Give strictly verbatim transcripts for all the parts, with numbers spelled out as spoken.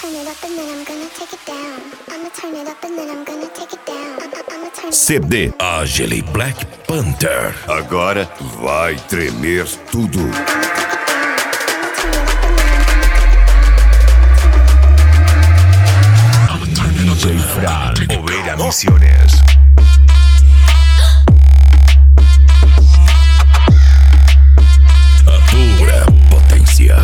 C D Ashley Black Panther. Agora vai tremer tudo. D J Fran, Oveira Misiones. A pura potência.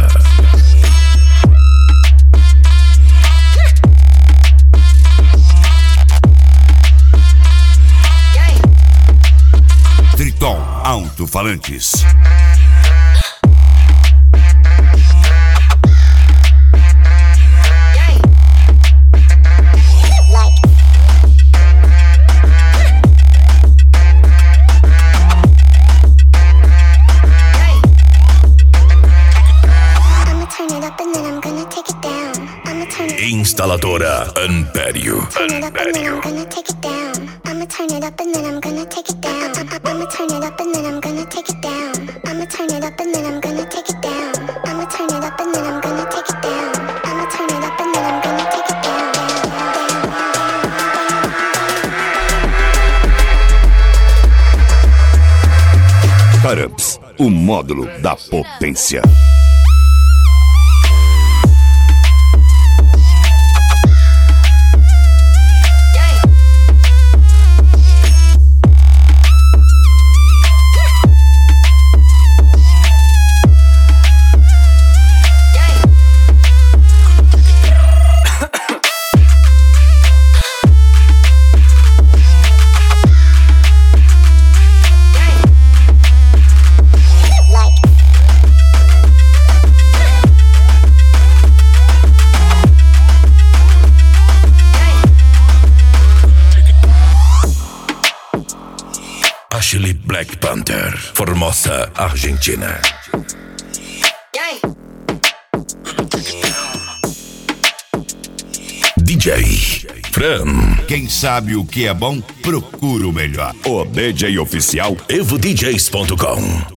Triton Alto-Falantes. Instaladora Ampério. Ampério. Carams, o módulo da potência. Ashley Black Panther, Formosa, Argentina. D J Fran. Quem sabe o que é bom, procura o melhor. O D J oficial evo d js ponto com.